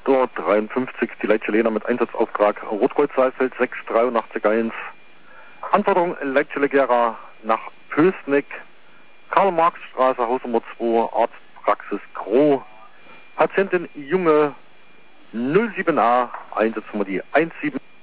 53, die Leitstelle Jena mit Einsatzauftrag Rotkreuz-Saalfeld 6881. Anforderung Leitstelle Gera nach Pößneck, Karl-Marx-Straße, Hausnummer 2, Arztpraxis Groh. Patientin Junge 07a, Einsatznummer die 17.